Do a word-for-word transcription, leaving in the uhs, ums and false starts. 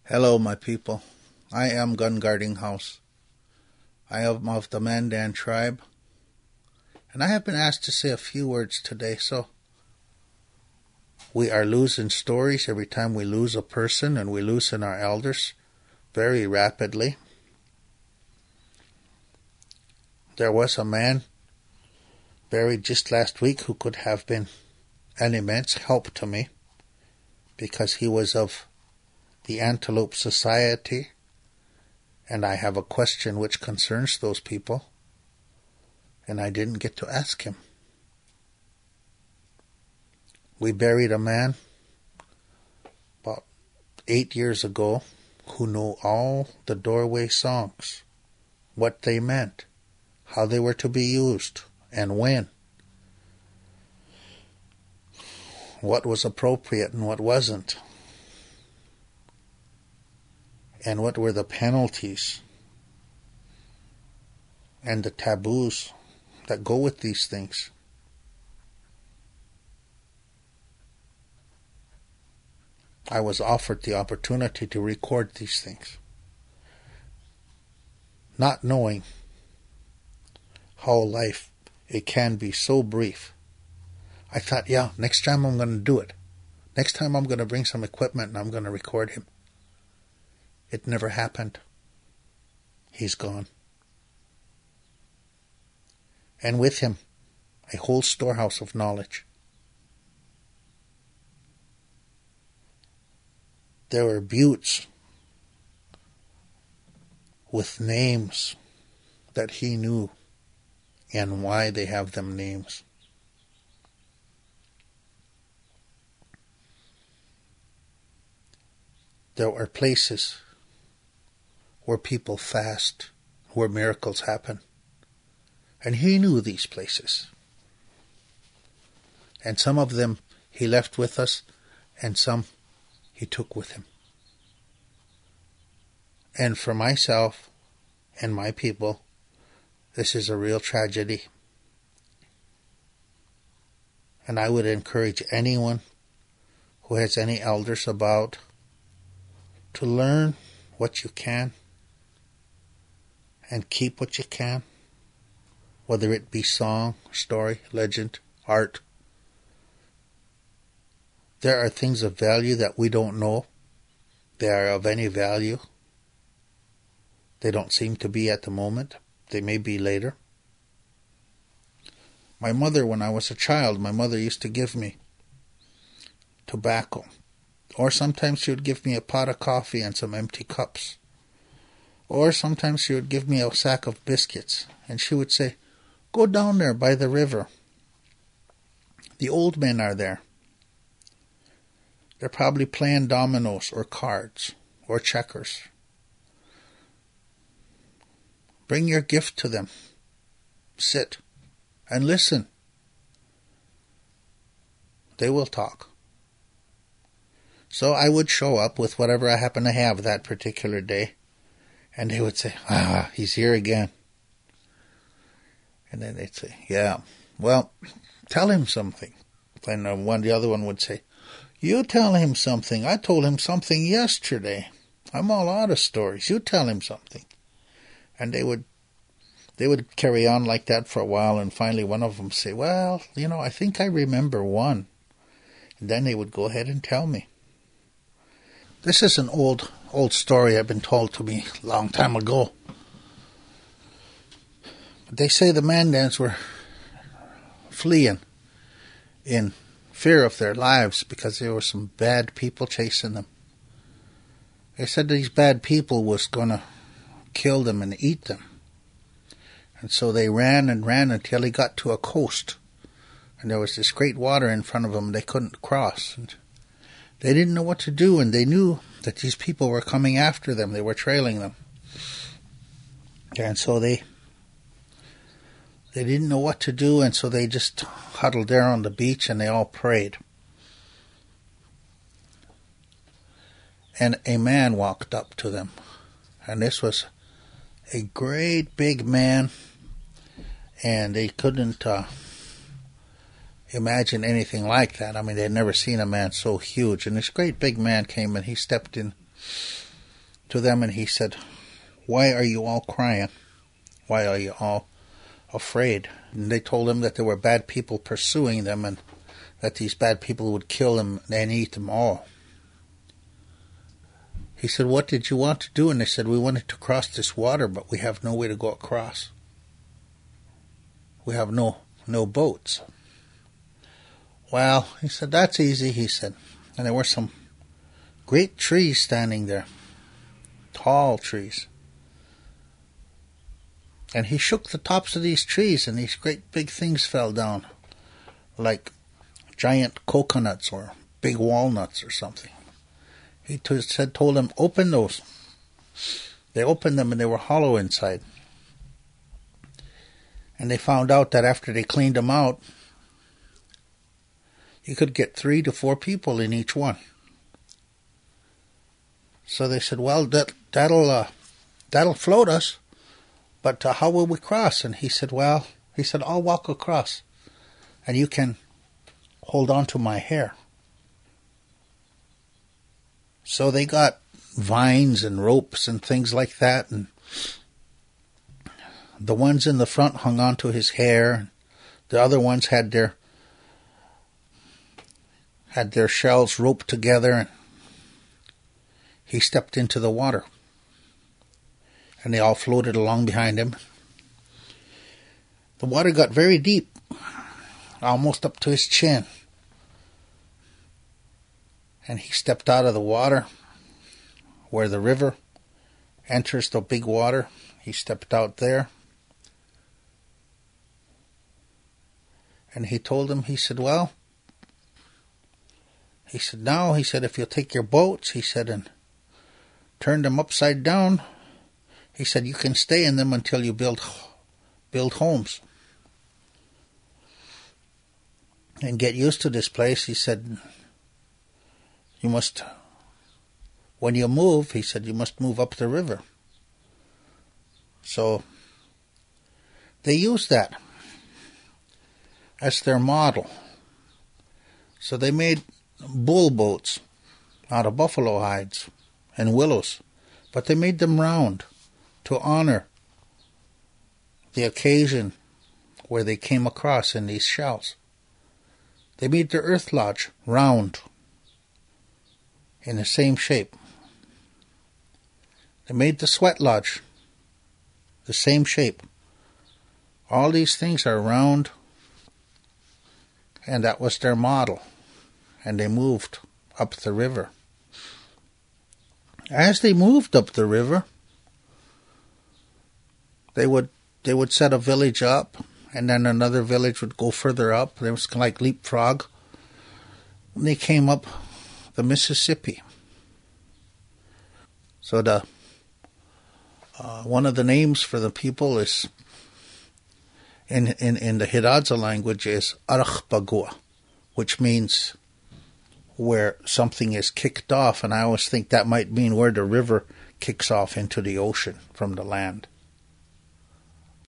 Hello, my people. I am Gun Guarding House. I am of the Mandan tribe, and I have been asked to say a few words today, so we are losing stories every time we lose a person, and we losing our elders very rapidly. There was a man buried just last week who could have been an immense help to me because he was of the Antelope Society, and I have a question which concerns those people, and I didn't get to ask him. We buried a man about eight years ago who knew all the doorway songs, what they meant, how they were to be used, and when, what was appropriate and what wasn't, and what were the penalties and the taboos that go with these things. I was offered the opportunity to record these things, not knowing how life, it can be so brief. I thought, yeah, next time I'm going to do it. Next time I'm going to bring some equipment and I'm going to record him. It never happened. He's gone. And with him, a whole storehouse of knowledge. There were buttes with names that he knew and why they have them names. There are places where people fast, where miracles happen. And he knew these places. And some of them he left with us, and some he took with him. And for myself and my people, this is a real tragedy. And I would encourage anyone who has any elders about to learn what you can and keep what you can, whether it be song, story, legend, art. There are things of value that we don't know. They are of any value. They don't seem to be at the moment. They may be later. My mother, when I was a child, my mother used to give me tobacco. Or sometimes she would give me a pot of coffee and some empty cups. Or sometimes she would give me a sack of biscuits. And she would say, go down there by the river. The old men are there. They're probably playing dominoes or cards or checkers. Bring your gift to them. Sit and listen. They will talk. So I would show up with whatever I happen to have that particular day. And they would say, ah, he's here again. And then they'd say, yeah, well, tell him something. Then one, the other one would say, you tell him something. I told him something yesterday. I'm all out of stories. You tell him something. And they would, they would carry on like that for a while. And finally one of them say, well, you know, I think I remember one. And then they would go ahead and tell me. This is an old, old story I've been told to me a long time ago. They say the Mandans were fleeing in fear of their lives because there were some bad people chasing them. They said these bad people was going to kill them and eat them. And so they ran and ran until they got to a coast. And there was this great water in front of them they couldn't cross. And they didn't know what to do, and they knew that these people were coming after them. They were trailing them. And so they they didn't know what to do, and so they just huddled there on the beach, and they all prayed. And a man walked up to them. And this was a great big man, and they couldn't uh, imagine anything like that. I mean, they'd never seen a man so huge. And this great big man came and he stepped in to them and he said, "Why are you all crying? Why are you all afraid?" And they told him that there were bad people pursuing them and that these bad people would kill them and eat them all. He said, "What did you want to do?" And they said, "We wanted to cross this water, but we have no way to go across. We have no no boats." "Well," he said, "that's easy," he said. And there were some great trees standing there, tall trees. And he shook the tops of these trees, and these great big things fell down, like giant coconuts or big walnuts or something. He t- said, told them, "Open those." They opened them, and they were hollow inside. And they found out that after they cleaned them out, you could get three to four people in each one. So they said, "Well, that that'll uh, that'll float us, but uh, how will we cross?" And he said, "Well," he said, "I'll walk across, and you can hold on to my hair." So they got vines and ropes and things like that, and the ones in the front hung on to his hair. The other ones had their had their shells roped together, and he stepped into the water, and they all floated along behind him. The water got very deep, almost up to his chin. And he stepped out of the water where the river enters the big water. He stepped out there. And he told them, he said, "Well," he said, "now," he said, "if you'll take your boats," he said, "and turn them upside down," he said, "you can stay in them until you build build homes and get used to this place." He said, "You must, when you move," he said, "you must move up the river." So they used that as their model. So they made bull boats out of buffalo hides and willows, but they made them round to honor the occasion where they came across in these shells. They made the earth lodge round in the same shape. They made the sweat lodge the same shape. All these things are round, and that was their model. And they moved up the river. As they moved up the river, they would they would set a village up, and then another village would go further up. It was like leapfrog. And they came up the Mississippi. So the uh, one of the names for the people is in in, in the Hidatsa language is Arachpagua, which means where something is kicked off, and I always think that might mean where the river kicks off into the ocean from the land.